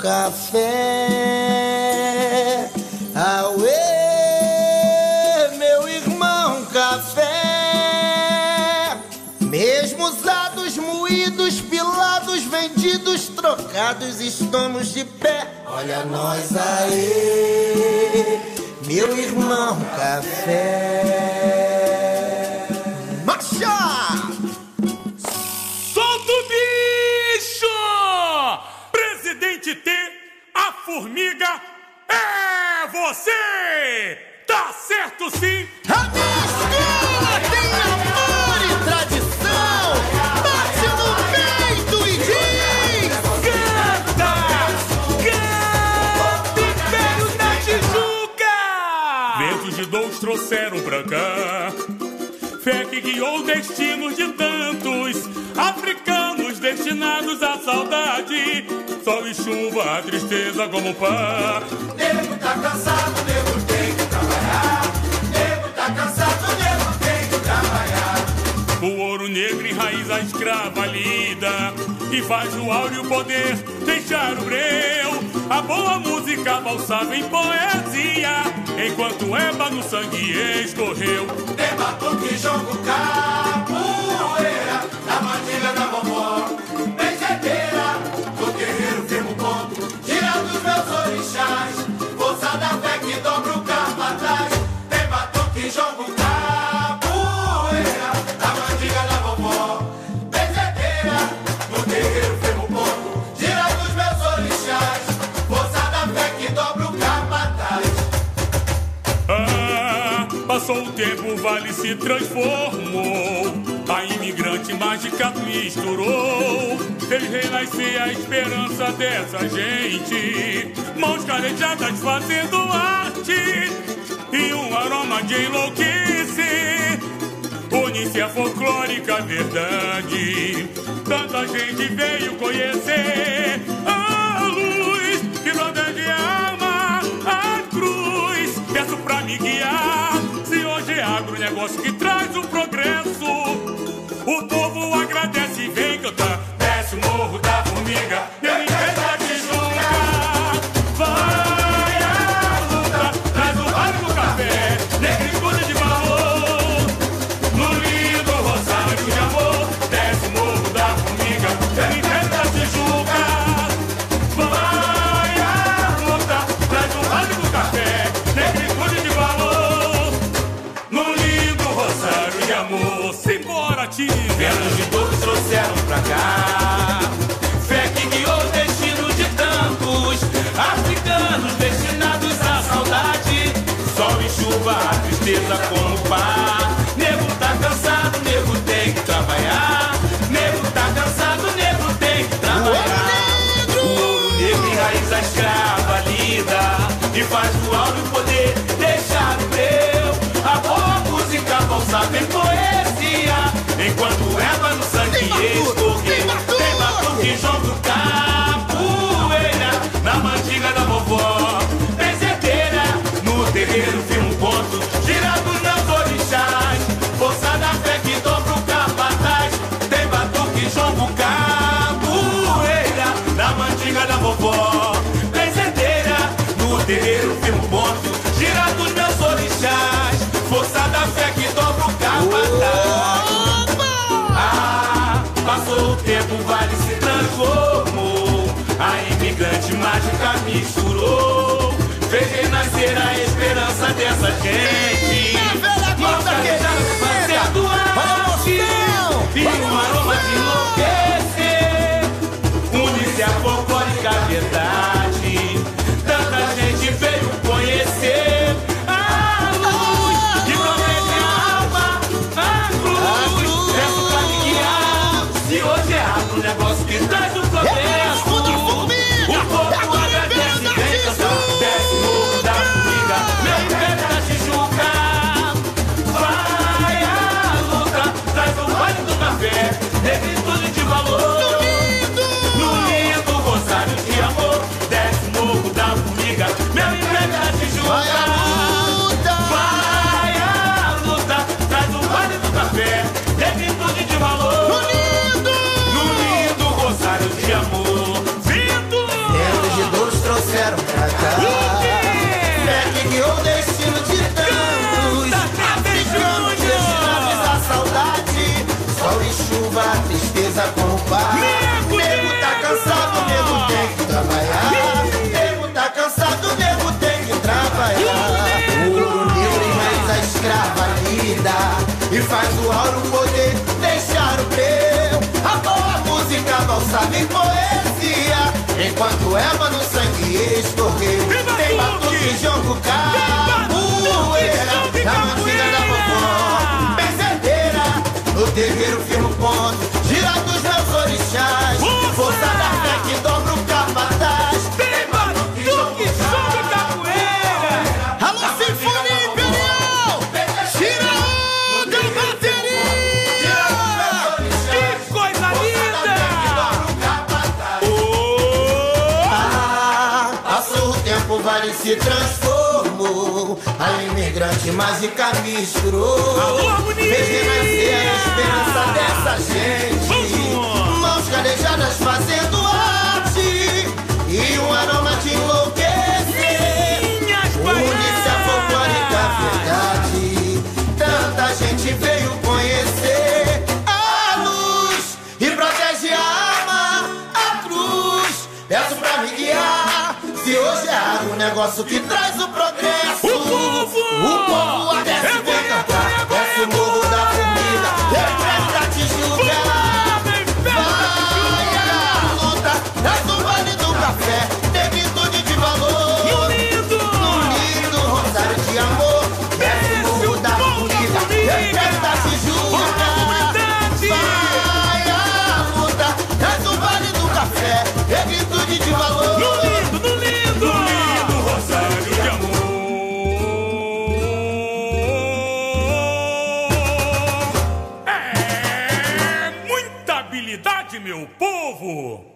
café. Auê, meu irmão café. Mesmo usados, moídos, pilados, vendidos, trocados, estamos de pé. Olha nós aí, meu irmão café. Marcha! Solta o bicho! Presidente T, a formiga é você! Tá certo sim! A minha escola tem amor e tradição! Bate no peito e diz: Canta! Canta! Império da Tijuca! Ventos de Dons trouxeram pra cá fé que guiou destinos de tantos africanos destinados à saudade. Sol e chuva, a tristeza como pá. Nego tá cansado, nego tem que trabalhar. Nego tá cansado, nego tem que trabalhar. O ouro negro enraiza a escrava lida e faz o áureo poder deixar o breu. A boa música valsava em poesia enquanto Eba no sangue escorreu. Tem batuque, jogo, capoeira, na matilha da vovó, benzedeira, do guerreiro firmo ponto, tirando os meus orixás, força da fé que dobra o capataz. Tem batuque, jogo, capoeira, na matilha da vovó, benzedeira, do guerreiro firmo ponto, tirando os meus orixás, força da fé que dobra o capataz. Passou o tempo, o vale se transformou. A imigrante mágica misturou. Fez renascer a esperança dessa gente. Mãos calejadas fazendo arte e um aroma de enlouquecer. Une-se a folclórica verdade. Tanta gente veio conhecer a luz que protege a alma, a cruz. Peço pra me guiar. Se hoje é agronegócio que traz o progresso, o povo agradece e vem cantar. Desce o morro da formiga, eu entendo a Tijuca. Vai a luta, traz o vale do café, negritude de valor. No lindo rosário de amor, desce o morro da formiga, eu entendo a Tijuca. Vai a luta, traz o vale do café, negritude de valor. No lindo rosário de amor, simbora, Tigre. Ventos de todos trouxeram pra cá fé que guiou o destino de tantos africanos destinados à saudade. Sol e chuva, a tristeza como pá. Nego tá cansado, nego tem que trabalhar. Nego tá cansado, nego tem que trabalhar. O ouro negro enraiza a escrava lida e faz o áureo poder deixar o breu. A boa música valsava em poesia enquanto Eva no sangue escorreu. Tem batuque, jogo, capoeira, na mantiga da vovó, benzedeira, no terreiro firmo ponto, tirando os meus orixás, força da fé que dobra o capataz. Tem batuque, jogo, capoeira, na mantiga da vovó, benzedeira, no terreiro firmo ponto, tirando os meus orixás, força da fé que dobra o capataz. Passou o tempo, o vale se transformou. A imigrante mágica misturou. Fez renascer a esperança dessa gente. Mãos carejadas fazendo arte e um aroma de enlouquecer. Une-se a folclórica verdade. Tanta gente veio conhecer a luz que promete a alma, a cruz. Peço pra me guiar. Se hoje é o negócio que traz o progresso, o povo agradece e vem cantar. Desce o morro da formiga, meu pé da Tijuca. faz o auro poder deixar o breu. A boa música, valsada e poesia, enquanto Eva no sangue escorreu. Tem batuque, jongo, capoeira, na mantilha da vovó benzedeira. No terreiro firmo ponto, gira dos meus orixás, força da fé que dobra o capataz. Tem batuque, jongo, capoeira. Alô, Sinfonia Imperial! Tira onda, bateria! Que coisa linda! Passou o tempo, o vale se transformou. A imigrante mágica misturou. Alô, harmonia! Fez renascer a esperança dessa gente. Mãos calejadas fazendo arte e um aroma de enlouquecer. Une-se a folclórica verdade. Tanta gente veio conhecer a luz e protege a alma, a cruz. Peço pra me guiar. Se hoje é o negócio que traz o progresso, o povo aquece, vem cantar. Desce o morro da formiga, vem pra te julgar. Vai a luta, traz o vale do café, negritude de valor. No lindo rosário de amor, desce o morro da formiga, vem pra te julgar. Vai a luta, traz o vale do café, negritude de valor. Meu povo!